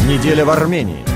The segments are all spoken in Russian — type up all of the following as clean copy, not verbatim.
Неделя в Армении.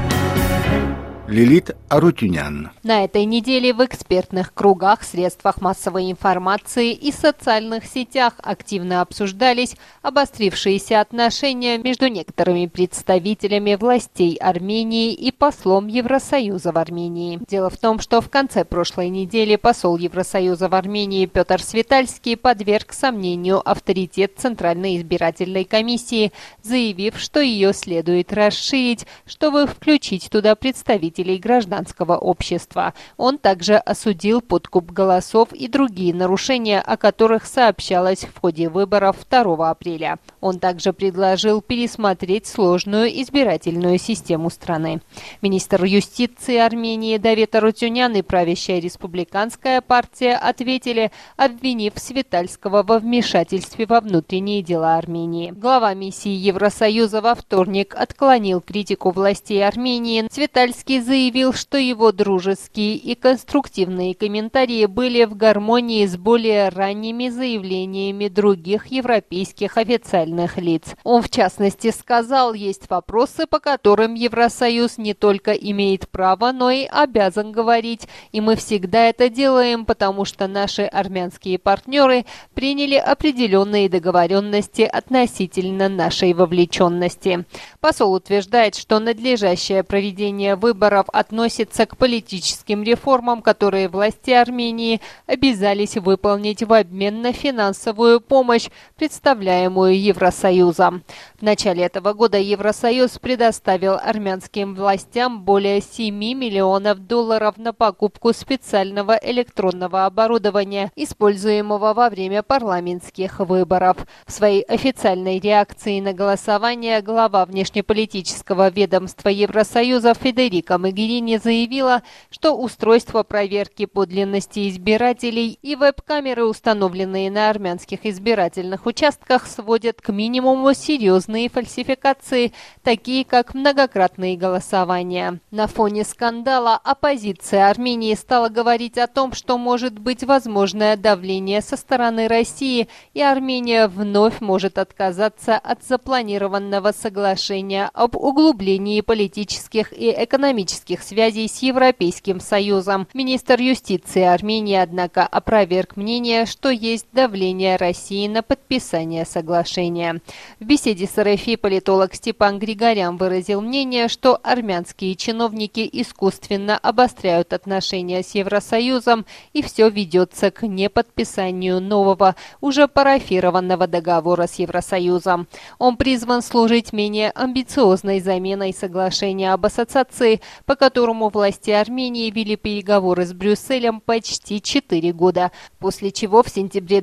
Лилит Арутюнян. На этой неделе в экспертных кругах, средствах массовой информации и социальных сетях активно обсуждались обострившиеся отношения между некоторыми представителями властей Армении и послом Евросоюза в Армении. Дело в том, что в конце прошлой недели посол Евросоюза в Армении Петр Светальский подверг сомнению авторитет Центральной избирательной комиссии, заявив, что ее следует расширить, чтобы включить туда представителей гражданского общества. Он также осудил подкуп голосов и другие нарушения, о которых сообщалось в ходе выборов 2 апреля. Он также предложил пересмотреть сложную избирательную систему страны. Министр юстиции Армении Давид Арутюнян и правящая республиканская партия ответили, обвинив Светальского во вмешательстве во внутренние дела Армении. Глава миссии Евросоюза во вторник отклонил критику властей Армении. Светальский заявил, что его дружеские и конструктивные комментарии были в гармонии с более ранними заявлениями других европейских официальных лиц. Он, в частности, сказал, есть вопросы, по которым Евросоюз не только имеет право, но и обязан говорить. И мы всегда это делаем, потому что наши армянские партнеры приняли определенные договоренности относительно нашей вовлеченности. Посол утверждает, что надлежащее проведение выборов относится к политическим реформам, которые власти Армении обязались выполнить в обмен на финансовую помощь, представляемую Евросоюзом. В начале этого года Евросоюз предоставил армянским властям более $7 миллионов на покупку специального электронного оборудования, используемого во время парламентских выборов. В своей официальной реакции на голосование глава внешнеполитического ведомства Евросоюза Федерико Могерини заявила, что устройство проверки подлинности избирателей и веб-камеры, установленные на армянских избирательных участках, сводят к минимуму серьезные фальсификации, такие как многократные голосования. На фоне скандала оппозиция Армении стала говорить о том, что может быть возможное давление со стороны России, и Армения вновь может отказаться от запланированного соглашения об углублении политических и экономических связей с Европейским Союзом. Министр юстиции Армении, однако, опроверг мнение, что есть давление России на подписание соглашения. В беседе с РФИ политолог Степан Григорян выразил мнение, что армянские чиновники искусственно обостряют отношения с Евросоюзом, и все ведется к неподписанию нового, уже парафированного договора с Евросоюзом. Он призван служить менее амбициозной заменой соглашения об ассоциации, по которому власти Армении вели переговоры с Брюсселем почти 4 года, после чего в сентябре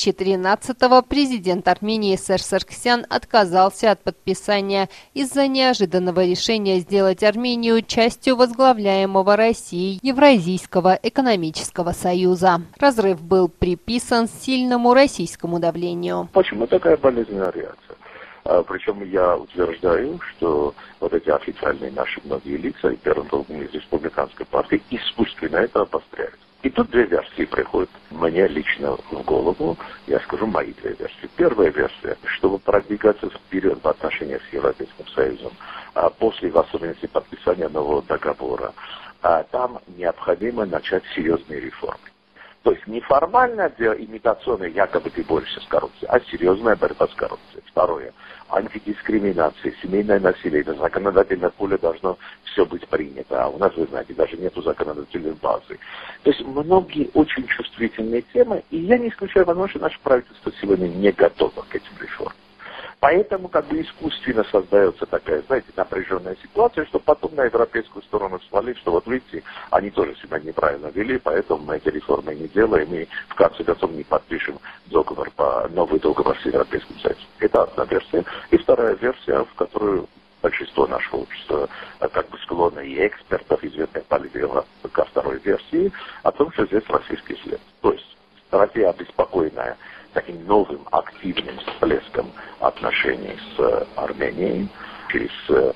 2013-го президент Армении Серж Сарксян отказался от подписания из-за неожиданного решения сделать Армению частью возглавляемого Россией Евразийского экономического союза. Разрыв был приписан сильному российскому давлению. Почему такая болезненная реакция? Причем я утверждаю, что вот эти официальные наши многие лица, и первым долгом из республиканской партии, искусственно это обостряют. И тут две версии приходят мне лично в голову. Я скажу мои две версии. Первая версия, чтобы продвигаться вперед в отношениях с Европейским Союзом, после, в особенности, подписания нового договора, там необходимо начать серьезные реформы. То есть не формально имитационная, якобы ты борешься с коррупцией, а серьезная борьба с коррупцией. Второе. Антидискриминация, семейное насилие. На законодательное поле должно все быть принято. А у нас, вы знаете, даже нету законодательной базы. То есть многие очень чувствительные темы. И я не исключаю возможность, что наше правительство сегодня не готово к этим реформам. Поэтому как бы искусственно создается такая, знаете, напряженная ситуация, что потом на европейскую сторону свалить, что вот видите, они тоже себя неправильно вели, поэтому мы эти реформы не делаем и в конце концов не подпишем новый договор с Европейским Союзом. Это одна версия. И вторая версия, в которую большинство нашего общества как бы склонно и экспертов, известных политиков, ко второй версии, о том, что здесь российский след. То есть Россия обеспокоенная таким новым активным всплеском отношений с Арменией, через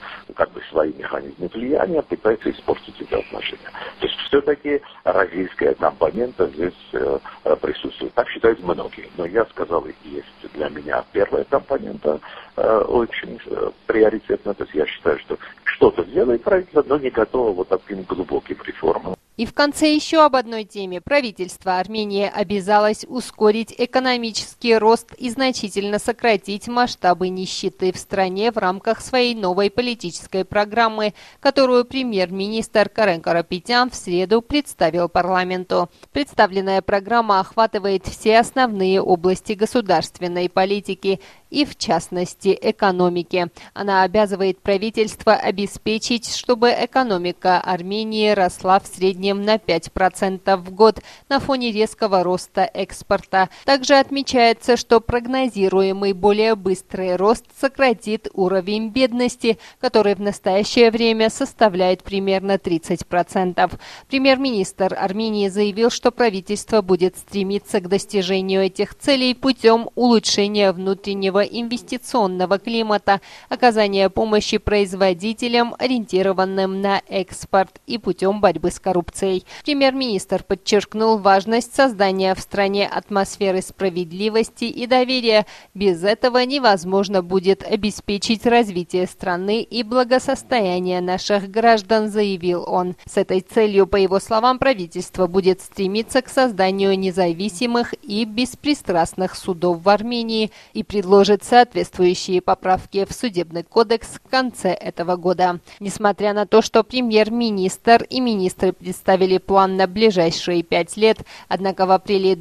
свои механизмы влияния пытается испортить эти отношения. То есть все-таки российская компонента здесь присутствует. Так считают многие. Но я сказал, есть для меня первая компонента очень приоритетная. То есть я считаю, что что-то делает правительство, но не готово таким глубоким реформам. И в конце еще об одной теме. Правительство Армении обязалось ускорить экономический рост и значительно сократить масштабы нищеты в стране в рамках своей новой политической программы, которую премьер-министр Карен Карапетян в среду представил парламенту. Представленная программа охватывает все основные области государственной политики и, в частности, экономики. Она обязывает правительство обеспечить, чтобы экономика Армении росла в среднем на 5% в год на фоне резкого роста экспорта. Также отмечается, что прогнозируемый более быстрый рост сократит уровень бедности, который в настоящее время составляет примерно 30%. Премьер-министр Армении заявил, что правительство будет стремиться к достижению этих целей путем улучшения внутреннего инвестиционного климата, оказания помощи производителям, ориентированным на экспорт, и путем борьбы с коррупцией. Премьер-министр подчеркнул важность создания в стране атмосферы справедливости и доверия. Без этого невозможно будет обеспечить развитие страны и благосостояние наших граждан, заявил он. С этой целью, по его словам, правительство будет стремиться к созданию независимых и беспристрастных судов в Армении и предложит соответствующие поправки в Судебный кодекс в конце этого года. Несмотря на то, что премьер-министр и министры представили план на ближайшие 5 лет, однако в апреле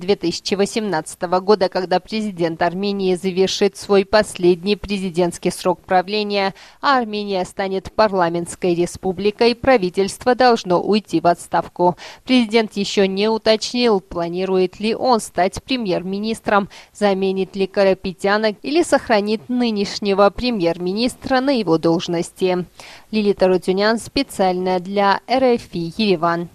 2018 года, когда президент Армении завершит свой последний президентский срок правления, а Армения станет парламентской республикой, правительство должно уйти в отставку. Президент еще не уточнил, планирует ли он стать премьер-министром, заменит ли Карапетяна или сохранит нынешнего премьер-министра на его должности. Лилита Рутюнян специально для РФИ Ереван.